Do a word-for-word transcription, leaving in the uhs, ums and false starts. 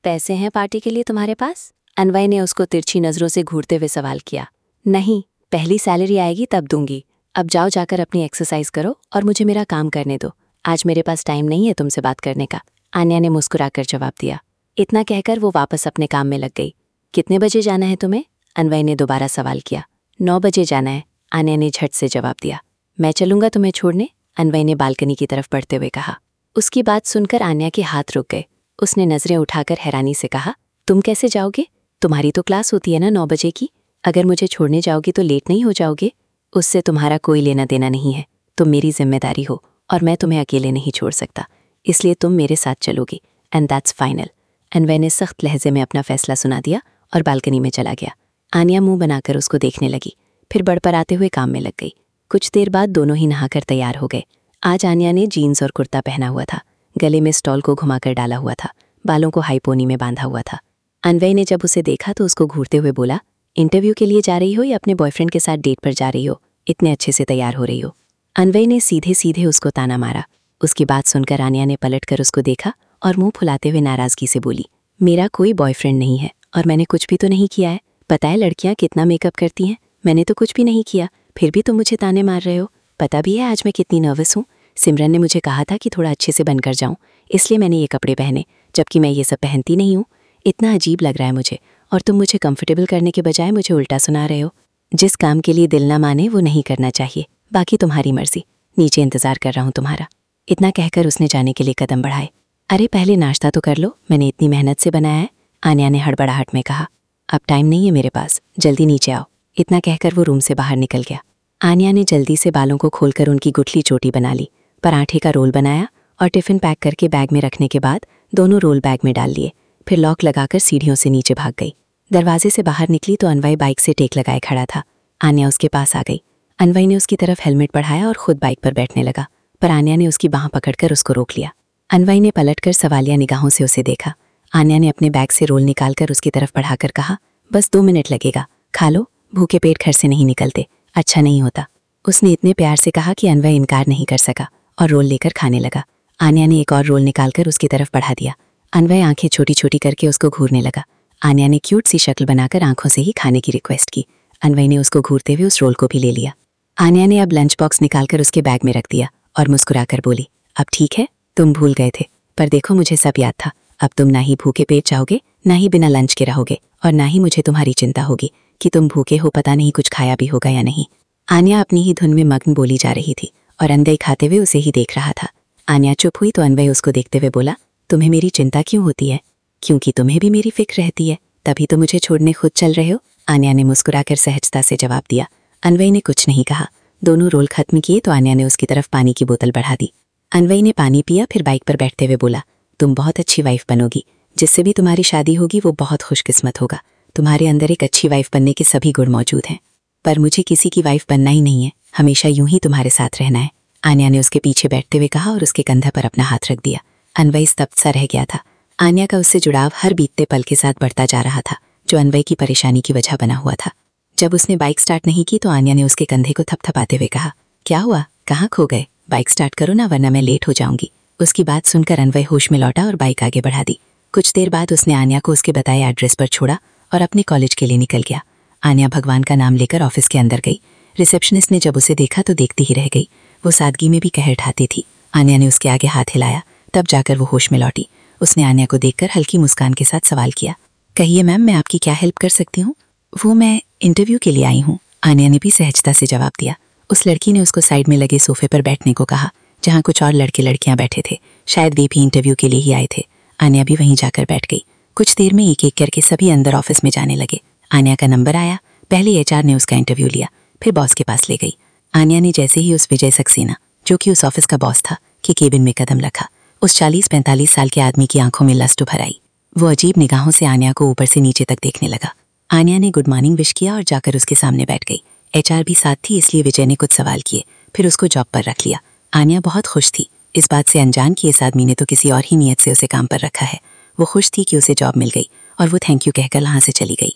पैसे हैं पार्टी के लिए तुम्हारे पास? अनवय ने उसको तिरछी नजरों से घूरते हुए सवाल किया। नहीं, पहली सैलरी आएगी तब दूंगी। अब जाओ जाकर अपनी एक्सरसाइज करो और मुझे मेरा काम करने दो। आज मेरे पास टाइम नहीं है तुमसे बात करने का, आन्या ने मुस्कुराकर जवाब दिया। इतना कहकर वो वापस अपने काम में लग गई। कितने बजे जाना है तुम्हें? अनवय ने दोबारा सवाल किया। नौ बजे जाना है, आन्या ने झट से जवाब दिया। मैं चलूंगा तुम्हें छोड़ने, अनवय ने बालकनी की तरफ बढ़ते हुए कहा। उसकी बात सुनकर आन्या के हाथ रुक गए। उसने नजरें उठाकर हैरानी से कहा, तुम कैसे जाओगे? तुम्हारी तो क्लास होती है ना नौ बजे की। अगर मुझे छोड़ने जाओगी तो लेट नहीं हो जाओगे? उससे तुम्हारा कोई लेना देना नहीं है। तुम मेरी जिम्मेदारी हो और मैं तुम्हें अकेले नहीं छोड़ सकता, इसलिए तुम मेरे साथ चलोगी एंड दैट्स फाइनल। अनवय ने सख्त लहजे में अपना फैसला सुना दिया और बालकनी में चला गया। आन्या मुंह बनाकर उसको देखने लगी, फिर बड़बड़ाते हुए काम में लग गई। कुछ देर बाद दोनों ही नहाकर तैयार हो गए। आज आन्या ने जीन्स और कुर्ता पहना हुआ था, गले में स्टॉल को घुमाकर डाला हुआ था, बालों को हाई पोनी में बांधा हुआ था। अनवय ने जब उसे देखा तो उसको घूरते हुए बोला, इंटरव्यू के लिए जा रही हो या अपने बॉयफ्रेंड के साथ डेट पर जा रही हो? इतने अच्छे से तैयार हो रही हो। अनवय ने सीधे सीधे उसको ताना मारा। उसकी बात सुनकर आन्या ने पलटकर उसको देखा और मुंह फुलाते हुए नाराजगी से बोली, मेरा कोई बॉयफ्रेंड नहीं है और मैंने कुछ भी तो नहीं किया है। पता है लड़कियां कितना मेकअप करती हैं, मैंने तो कुछ भी नहीं किया, फिर भी तुम मुझे ताने मार रहे हो। पता भी है आज मैं कितनी नर्वस हूँ। सिमरन ने मुझे कहा था कि थोड़ा अच्छे से बनकर जाऊँ, इसलिए मैंने ये कपड़े पहने, जबकि मैं ये सब पहनती नहीं हूँ। इतना अजीब लग रहा है मुझे, और तुम मुझे कंफर्टेबल करने के बजाय मुझे उल्टा सुना रहे हो। जिस काम के लिए दिल ना माने वो नहीं करना चाहिए, बाकी तुम्हारी मर्जी। नीचे इंतजार कर रहा हूँ तुम्हारा। इतना कहकर उसने जाने के लिए कदम बढ़ाए। अरे पहले नाश्ता तो कर लो, मैंने इतनी मेहनत से बनाया है, आन्या ने हड़बड़ाहट में कहा। अब टाइम नहीं है मेरे पास, जल्दी नीचे आओ। इतना कहकर वो रूम से बाहर निकल गया। आन्या ने जल्दी से बालों को खोलकर उनकी गुठली चोटी बना ली, पराठे का रोल बनाया और टिफिन पैक करके बैग में रखने के बाद दोनों रोल बैग में डाल लिए। फिर लॉक लगाकर सीढ़ियों से नीचे भाग गई। दरवाजे से बाहर निकली तो अनवय बाइक से टेक लगाए खड़ा था। आन्या उसके पास आ गई। अनवय ने उसकी तरफ हेलमेट बढ़ाया और खुद बाइक पर बैठने लगा, पर आन्या ने उसकी बाह पकड़कर उसको रोक लिया। अनवय ने पलटकर सवालिया निगाहों से उसे देखा। आन्या ने अपने बैग से रोल निकालकर उसकी तरफ बढ़ाकर कहा, बस दो मिनट लगेगा, खा लो, भूखे पेट घर से नहीं निकलते, अच्छा नहीं होता। उसने इतने प्यार से कहा कि अनवय इनकार नहीं कर सका और रोल लेकर खाने लगा। आन्या ने एक और रोल निकालकर उसकी तरफ बढ़ा दिया। अनवय आंखें छोटी छोटी करके उसको घूरने लगा। आन्या ने क्यूट सी शक्ल बनाकर आंखों से ही खाने की रिक्वेस्ट की। अनवय ने उसको घूरते हुए उस रोल को भी ले लिया। आन्या ने अब लंच बॉक्स निकालकर उसके बैग में रख दिया और मुस्कुराकर बोली, अब ठीक है, तुम भूल गए थे, पर देखो मुझे सब याद था। अब तुम ना ही भूखे पेट जाओगे, ना ही बिना लंच के रहोगे, और ना ही मुझे तुम्हारी चिंता होगी कि तुम भूखे हो, पता नहीं कुछ खाया भी होगा या नहीं। आन्या अपनी ही धुन में मग्न बोली जा रही थी और अनवय खाते हुए उसे ही देख रहा था। आन्या चुप हुई तो अनवय उसको देखते हुए बोला, तुम्हें मेरी चिंता क्यों होती है? क्योंकि तुम्हें भी मेरी फिक्र रहती है, तभी तो मुझे छोड़ने खुद चल रहे हो। आन्या ने मुस्कुराकर सहजता से जवाब दिया। अनवय ने कुछ नहीं कहा। दोनों रोल खत्म किए तो आन्या ने उसकी तरफ पानी की बोतल बढ़ा दी। अनवय ने पानी पिया, फिर बाइक पर बैठते हुए बोला, तुम बहुत अच्छी वाइफ बनोगी, जिससे भी तुम्हारी शादी होगी वो बहुत खुशकिस्मत होगा। तुम्हारे अंदर एक अच्छी वाइफ बनने के सभी गुण मौजूद हैं, पर मुझे किसी की वाइफ बनना ही नहीं है, हमेशा यूं ही तुम्हारे साथ रहना है। आन्या ने उसके पीछे बैठते हुए कहा और उसके कंधे पर अपना हाथ रख दिया। अनवय स्तब्ध सा रह गया था। आन्या का उससे जुड़ाव हर बीतते पल के साथ बढ़ता जा रहा था, जो अनवय की परेशानी की वजह बना हुआ था। जब उसने बाइक स्टार्ट नहीं की तो आन्या ने उसके कंधे को थपथपाते हुए कहा, क्या हुआ, कहाँ खो गए? बाइक स्टार्ट करो ना, वरना मैं लेट हो जाऊंगी। उसकी बात सुनकर अनवय होश में लौटा और बाइक आगे बढ़ा दी। कुछ देर बाद उसने आन्या को उसके बताए एड्रेस पर छोड़ा और अपने कॉलेज के लिए निकल गया। आन्या भगवान का नाम लेकर ऑफिस के अंदर गई। रिसेप्शनिस्ट ने जब उसे देखा तो देखती ही रह गई। वो सादगी में भी कहर ढाती थी। आन्या ने उसके आगे हाथ हिलाया, तब जाकर वो होश में लौटी। उसने आन्या को देखकर हल्की मुस्कान के साथ सवाल किया, कहिए मैम, मैं आपकी क्या हेल्प कर सकती हूँ? वो मैं इंटरव्यू के लिए आई हूँ, आन्या ने भी सहजता से जवाब दिया। उस लड़की ने उसको साइड में लगे सोफे पर बैठने को कहा, जहाँ कुछ और लड़के लड़कियां बैठे थे। शायद वे भी इंटरव्यू के लिए ही आए थे। आन्या भी वहीं जाकर बैठ गई। कुछ देर में एक एक करके सभी अंदर ऑफिस में जाने लगे। आन्या का नंबर आया। पहले एचआर ने उसका इंटरव्यू लिया, फिर बॉस के पास ले गई। आन्या ने जैसे ही उस विजय सक्सेना, जो कि उस ऑफिस का बॉस था, के केबिन में कदम रखा, उस चालीस पैंतालीस साल के आदमी की आंखों में लस्ट उभर आई। वो अजीब निगाहों से आन्या को ऊपर से नीचे तक देखने लगा। आन्या ने गुड मॉर्निंग विश किया और जाकर उसके सामने बैठ गई। एचआर भी साथ थी, इसलिए विजय ने कुछ सवाल किए, फिर उसको जॉब पर रख लिया। आन्या बहुत खुश थी, इस बात से अनजान कि इस आदमी ने तो किसी और ही नियत से उसे काम पर रखा है। वो खुश थी कि उसे जॉब मिल गई और वो थैंक यू कहकर वहां से चली गई।